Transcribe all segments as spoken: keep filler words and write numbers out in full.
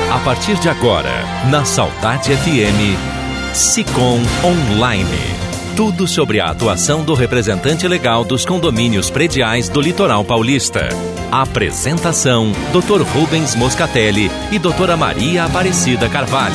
A partir de agora, na Saudade F M, Sicom Online. Tudo sobre a atuação do representante legal dos condomínios prediais do Litoral Paulista. Apresentação, doutor Rubens Moscatelli e doutora Maria Aparecida Carvalho.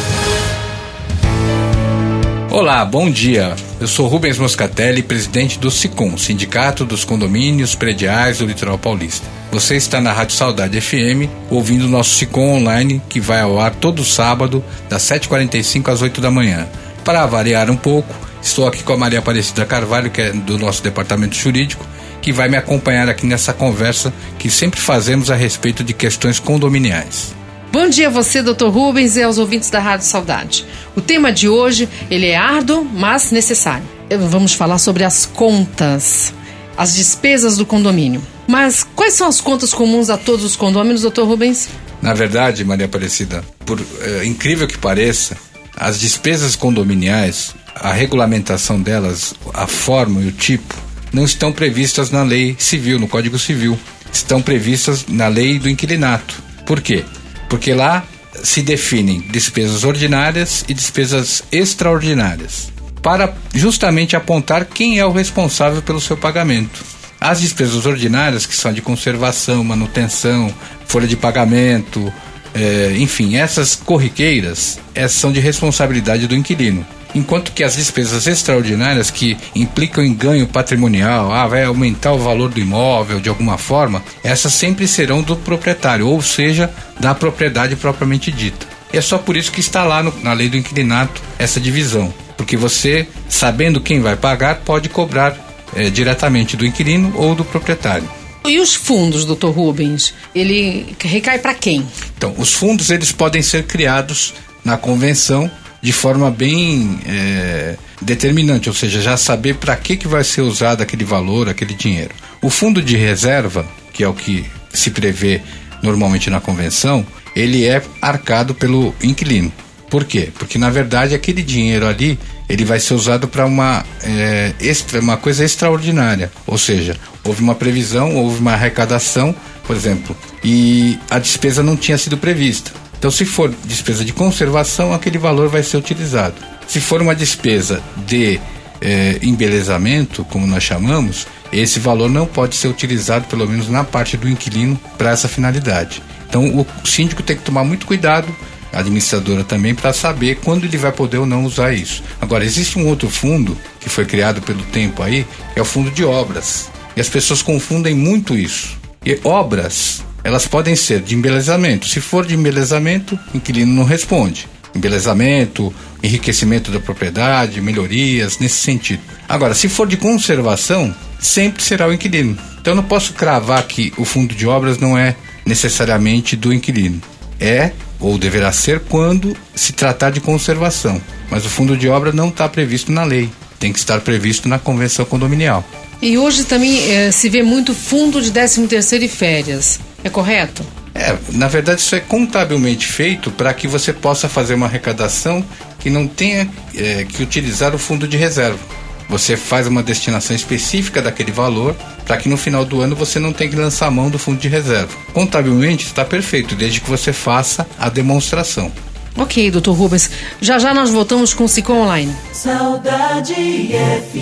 Olá, bom dia. Eu sou Rubens Moscatelli, presidente do Sicom, Sindicato dos Condomínios Prediais do Litoral Paulista. Você está na Rádio Saudade F M, ouvindo o nosso Sicom Online, que vai ao ar todo sábado, das sete e quarenta e cinco às oito da manhã. Para variar um pouco, estou aqui com a Maria Aparecida Carvalho, que é do nosso departamento jurídico, que vai me acompanhar aqui nessa conversa que sempre fazemos a respeito de questões condominiais. Bom dia a você, doutor Rubens, e aos ouvintes da Rádio Saudade. O tema de hoje, ele é árduo, mas necessário. Vamos falar sobre as contas, as despesas do condomínio. Mas quais são as contas comuns a todos os condôminos, doutor Rubens? Na verdade, Maria Aparecida, por é, incrível que pareça, as despesas condominiais, a regulamentação delas, a forma e o tipo, não estão previstas na lei civil, no Código Civil. Estão previstas na lei do inquilinato. Por quê? Porque lá se definem despesas ordinárias e despesas extraordinárias, para justamente apontar quem é o responsável pelo seu pagamento. As despesas ordinárias, que são de conservação, manutenção, folha de pagamento, é, enfim, essas corriqueiras, essas são de responsabilidade do inquilino. Enquanto que as despesas extraordinárias, que implicam em ganho patrimonial, ah, vai aumentar o valor do imóvel de alguma forma, essas sempre serão do proprietário, ou seja, da propriedade propriamente dita. E é só por isso que está lá no, na lei do inquilinato essa divisão, porque você, sabendo quem vai pagar, pode cobrar é, diretamente do inquilino ou do proprietário. E os fundos, doutor Rubens, ele recai para quem? Então, os fundos eles podem ser criados na convenção de forma bem é, determinante, ou seja, já saber para que, que vai ser usado aquele valor, aquele dinheiro. O fundo de reserva, que é o que se prevê normalmente na convenção, ele é arcado pelo inquilino. Por quê? Porque na verdade aquele dinheiro ali, ele vai ser usado para uma, é, extra, uma coisa extraordinária, ou seja, houve uma previsão, houve uma arrecadação, por exemplo, e a despesa não tinha sido prevista. Então, se for despesa de conservação, aquele valor vai ser utilizado. Se for uma despesa de eh, embelezamento, como nós chamamos, esse valor não pode ser utilizado, pelo menos na parte do inquilino, para essa finalidade. Então, o síndico tem que tomar muito cuidado, a administradora também, para saber quando ele vai poder ou não usar isso. Agora, existe um outro fundo, que foi criado pelo tempo aí, que é o fundo de obras. E as pessoas confundem muito isso. E obras, elas podem ser de embelezamento. Se for de embelezamento, o inquilino não responde. Embelezamento, enriquecimento da propriedade, melhorias, nesse sentido. Agora, se for de conservação, sempre será o inquilino. Então eu não posso cravar que o fundo de obras não é necessariamente do inquilino. É, ou deverá ser, quando se tratar de conservação. Mas o fundo de obra não está previsto na lei. Tem que estar previsto na convenção condominial. E hoje também eh, se vê muito fundo de décimo terceiro e férias. É correto? É, na verdade isso é contabilmente feito para que você possa fazer uma arrecadação que não tenha é, que utilizar o fundo de reserva. Você faz uma destinação específica daquele valor para que no final do ano você não tenha que lançar a mão do fundo de reserva. Contabilmente está perfeito, desde que você faça a demonstração. Ok, doutor Rubens. Já já nós voltamos com o Sicom Online. Saudade F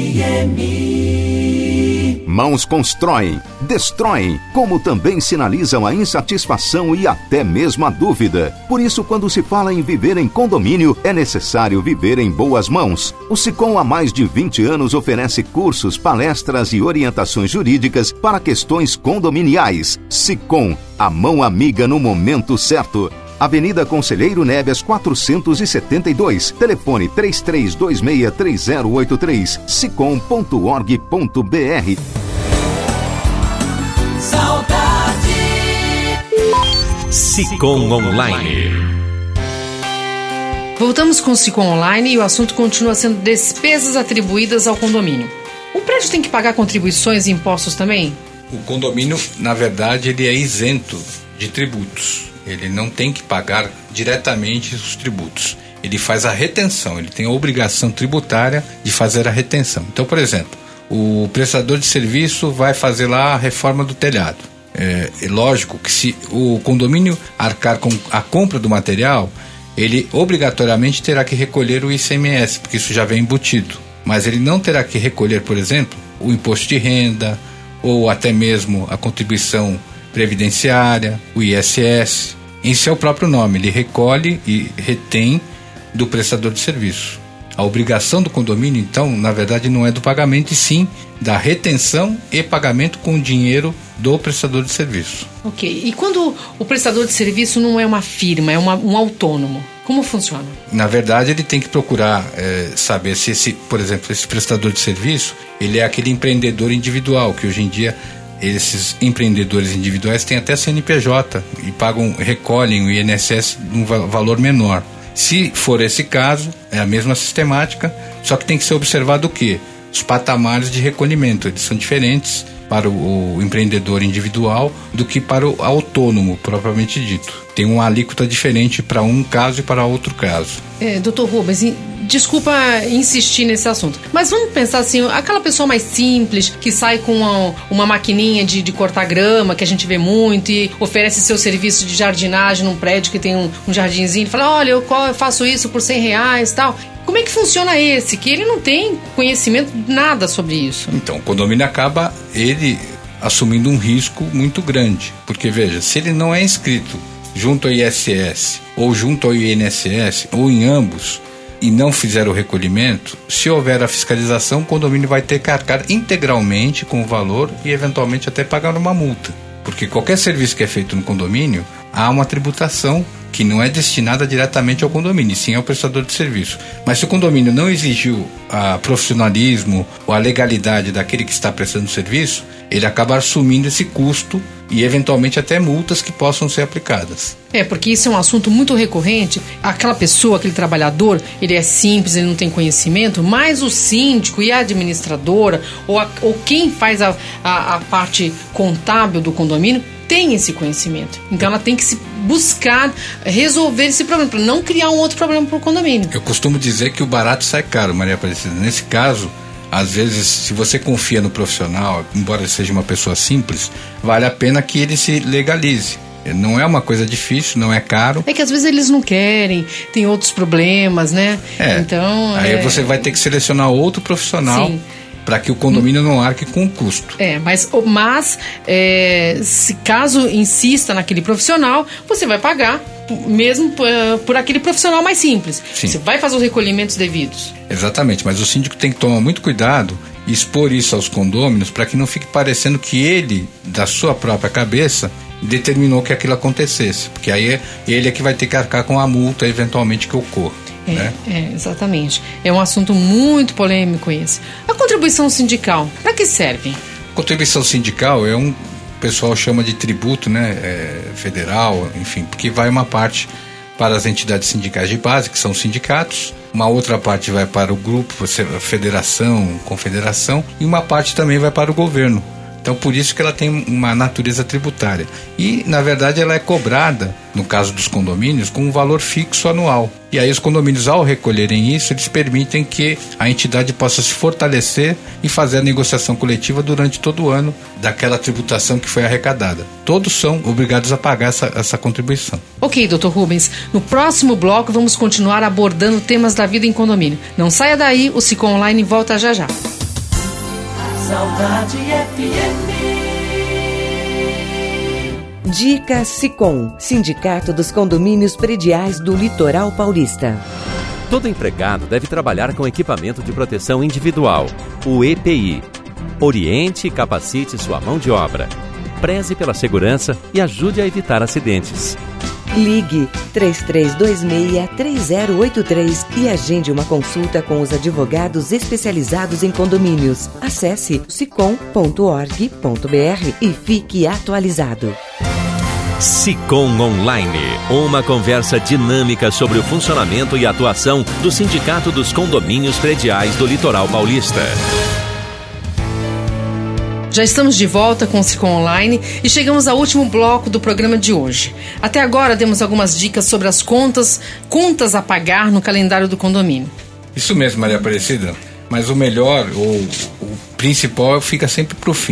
M. Mãos constroem, destroem, como também sinalizam a insatisfação e até mesmo a dúvida. Por isso, quando se fala em viver em condomínio, é necessário viver em boas mãos. O Sicom há mais de vinte anos oferece cursos, palestras e orientações jurídicas para questões condominiais. Sicom, a mão amiga no momento certo. Avenida Conselheiro Neves quatrocentos e setenta e dois, telefone três três dois seis três zero oito três, sicom ponto org ponto br. Saudade Sicom Online. Voltamos com o Sicom Online e o assunto continua sendo despesas atribuídas ao condomínio. O prédio tem que pagar contribuições e impostos também? O condomínio, na verdade, ele é isento de tributos. Ele não tem que pagar diretamente os tributos. Ele faz a retenção, ele tem a obrigação tributária de fazer a retenção. Então, por exemplo, o prestador de serviço vai fazer lá a reforma do telhado. É, é lógico que se o condomínio arcar com a compra do material, ele obrigatoriamente terá que recolher o I C M S, porque isso já vem embutido. Mas ele não terá que recolher, por exemplo, o imposto de renda ou até mesmo a contribuição previdenciária, o I S S. Em seu próprio nome, ele recolhe e retém do prestador de serviço. A obrigação do condomínio, então, na verdade, não é do pagamento, e sim da retenção e pagamento com dinheiro do prestador de serviço. Ok. E quando o prestador de serviço não é uma firma, é uma, um autônomo, como funciona? Na verdade, ele tem que procurar é, saber se, esse, por exemplo, esse prestador de serviço, ele é aquele empreendedor individual, que hoje em dia esses empreendedores individuais têm até C N P J e pagam, recolhem o I N S S num valor menor. Se for esse caso, é a mesma sistemática, só que tem que ser observado o quê? Os patamares de recolhimento, eles são diferentes para o, o empreendedor individual do que para o autônomo, propriamente dito. Tem uma alíquota diferente para um caso e para outro caso. É, doutor Rubens, desculpa insistir nesse assunto, mas vamos pensar assim, aquela pessoa mais simples, que sai com uma, uma maquininha de, de cortar grama, que a gente vê muito, e oferece seu serviço de jardinagem num prédio que tem um, um jardinzinho, e fala, olha, eu, eu faço isso por cem reais e tal. Como é que funciona esse? Que ele não tem conhecimento de nada sobre isso. Então, o condomínio acaba, ele assumindo um risco muito grande, porque veja, se ele não é inscrito junto ao I S S ou junto ao I N S S, ou em ambos, e não fizer o recolhimento, se houver a fiscalização, o condomínio vai ter que arcar integralmente com o valor e eventualmente até pagar uma multa. Porque qualquer serviço que é feito no condomínio, há uma tributação que não é destinada diretamente ao condomínio, sim ao prestador de serviço. Mas se o condomínio não exigiu a profissionalismo ou a legalidade daquele que está prestando serviço, ele acaba assumindo esse custo e eventualmente até multas que possam ser aplicadas. É, porque isso é um assunto muito recorrente. Aquela pessoa, aquele trabalhador, ele é simples, ele não tem conhecimento, mas o síndico e a administradora ou, a, ou quem faz a, a, a parte contábil do condomínio tem esse conhecimento. Então ela tem que se buscar resolver esse problema, para não criar um outro problema para o condomínio. Eu costumo dizer que o barato sai caro, Maria Aparecida. Nesse caso, às vezes, se você confia no profissional, embora ele seja uma pessoa simples, vale a pena que ele se legalize. Não é uma coisa difícil, não é caro. É que às vezes eles não querem, tem outros problemas, né? É, então, aí é... você vai ter que selecionar outro profissional. Sim. Para que o condomínio não arque com o custo. É, mas, mas é, se caso insista naquele profissional, você vai pagar mesmo por, por aquele profissional mais simples. Sim. Você vai fazer os recolhimentos devidos. Exatamente, mas o síndico tem que tomar muito cuidado e expor isso aos condôminos para que não fique parecendo que ele, da sua própria cabeça, determinou que aquilo acontecesse. Porque aí ele é que vai ter que arcar com a multa eventualmente que ocorra. É, né? é, exatamente. É um assunto muito polêmico esse. A contribuição sindical, para que serve? Contribuição sindical é um, o pessoal chama de tributo, né, é, federal, enfim, porque vai uma parte para as entidades sindicais de base, que são os sindicatos, uma outra parte vai para o grupo, a federação, confederação, e uma parte também vai para o governo. Então, por isso que ela tem uma natureza tributária. E, na verdade, ela é cobrada, no caso dos condomínios, com um valor fixo anual. E aí os condomínios, ao recolherem isso, eles permitem que a entidade possa se fortalecer e fazer a negociação coletiva durante todo o ano daquela tributação que foi arrecadada. Todos são obrigados a pagar essa, essa contribuição. Ok, doutor Rubens. No próximo bloco, vamos continuar abordando temas da vida em condomínio. Não saia daí, o Sicom Online volta já já. Saudade F M. Dica Sicom, Sindicato dos Condomínios Prediais do Litoral Paulista. Todo empregado deve trabalhar com equipamento de proteção individual, o E P I. Oriente e capacite sua mão de obra. Preze pela segurança e ajude a evitar acidentes. Ligue três três dois seis, três zero oito três e agende uma consulta com os advogados especializados em condomínios. Acesse sicom ponto org ponto br e fique atualizado. Sicom Online, uma conversa dinâmica sobre o funcionamento e atuação do Sindicato dos Condomínios Prediais do Litoral Paulista. Já estamos de volta com o Sicom Online e chegamos ao último bloco do programa de hoje. Até agora demos algumas dicas sobre as contas, contas a pagar no calendário do condomínio. Isso mesmo, Maria Aparecida. Mas o melhor, ou o principal, fica sempre para o fim.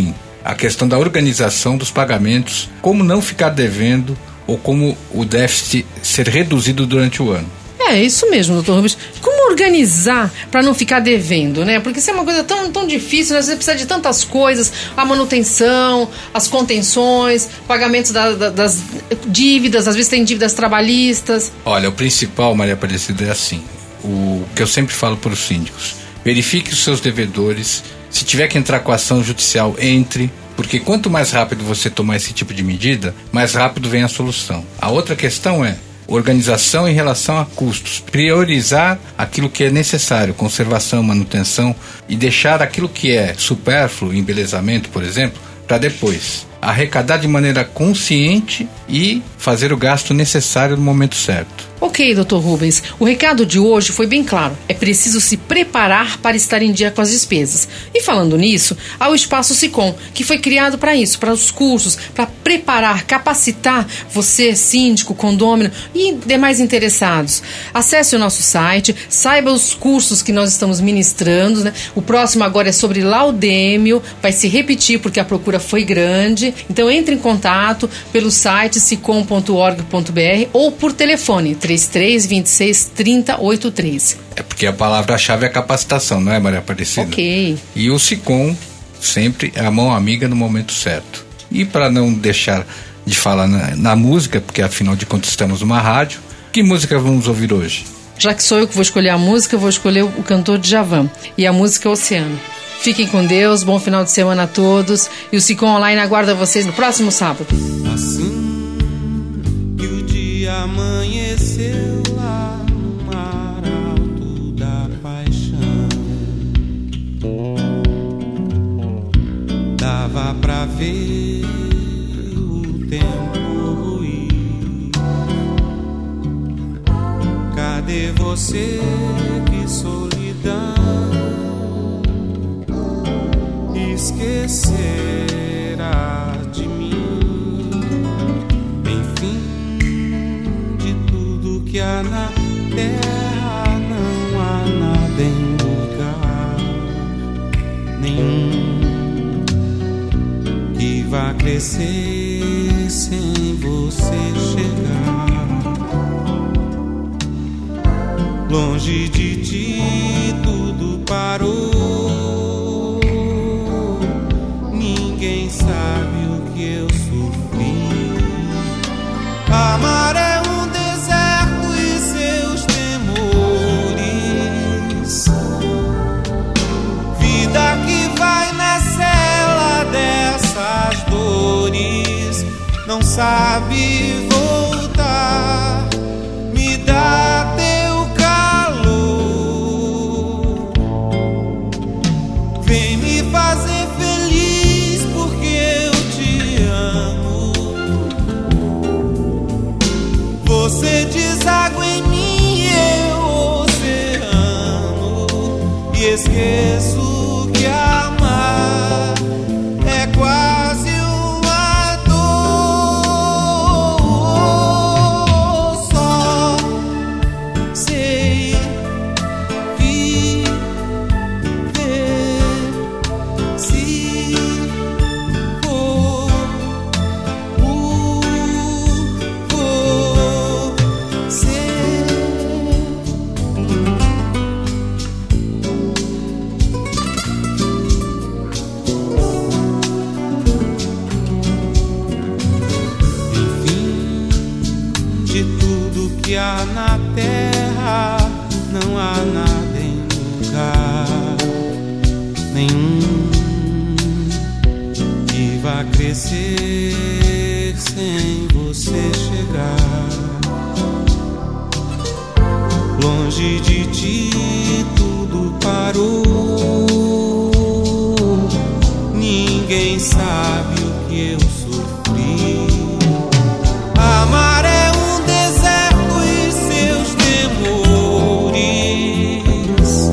a questão da organização dos pagamentos, como não ficar devendo ou como o déficit ser reduzido durante o ano. É, isso mesmo, doutor Rubens. Como organizar para não ficar devendo, né? Porque isso é uma coisa tão, tão difícil, né? Você precisa de tantas coisas, a manutenção, as contenções, pagamentos da, da, das dívidas, às vezes tem dívidas trabalhistas. Olha, o principal, Maria Aparecida, é assim, o que eu sempre falo para os síndicos: verifique os seus devedores, se tiver que entrar com ação judicial, entre, porque quanto mais rápido você tomar esse tipo de medida, mais rápido vem a solução. A outra questão é organização em relação a custos, priorizar aquilo que é necessário, conservação, manutenção, e deixar aquilo que é supérfluo, embelezamento, por exemplo, para depois. Arrecadar de maneira consciente e fazer o gasto necessário no momento certo. Ok, doutor Rubens, o recado de hoje foi bem claro. É preciso se preparar para estar em dia com as despesas. E falando nisso, há o Espaço SICOM, que foi criado para isso, para os cursos, para preparar, capacitar você, síndico, condômino e demais interessados. Acesse o nosso site, saiba os cursos que nós estamos ministrando, né? O próximo agora é sobre laudêmio, vai se repetir porque a procura foi grande. Então entre em contato pelo site sicom ponto org ponto br ou por telefone três três dois seis, três zero oito três. É porque a palavra-chave é capacitação, não é, Maria Aparecida? Ok. E o SICOM sempre é a mão amiga no momento certo. E para não deixar de falar na, na música, porque afinal de contas estamos numa rádio, que música vamos ouvir hoje? Já que sou eu que vou escolher a música, eu vou escolher o cantor Djavan. E a música é Oceano. Fiquem com Deus, bom final de semana a todos. E o SICOM Online aguarda vocês no próximo sábado. Assim que o dia amanheceu lá no mar alto da paixão, dava pra ver o tempo ruir. Cadê você, que solidão esquecerá de mim? Enfim, de tudo que há na terra, não há nada em lugar nenhum que vá crescer sem você chegar. Longe de ti tudo parou, ninguém sabe o que eu sofri. Amar é um deserto e seus temores, vida que vai na cela dessas dores, não sabe voltar, me dá teu calor, vem me fazer feliz porque eu te amo. Você deságua em mim e eu oceano, e esqueço que amar é quase uma dor. Só sei viver se for por você. Enfim, de tudo que há na terra, não há nada em lugar nenhum que vá crescer sem você chegar. Longe de ti tudo parou, ninguém sabe o que eu sofri. Amar é um deserto e seus temores,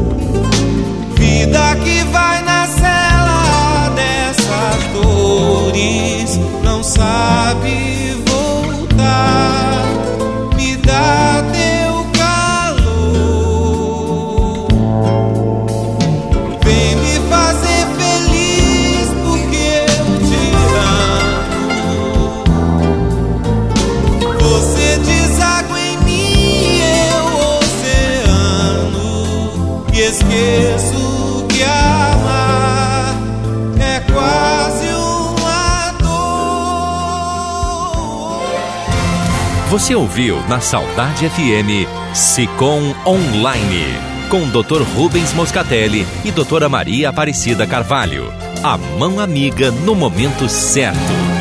vida que vai na cela dessas dores, não sabe voltar, me dá teu calor, esqueço que amar é quase uma dor. Você ouviu na Saudade F M Sicom Online, com doutor Rubens Moscatelli e doutora Maria Aparecida Carvalho. A mão amiga no momento certo.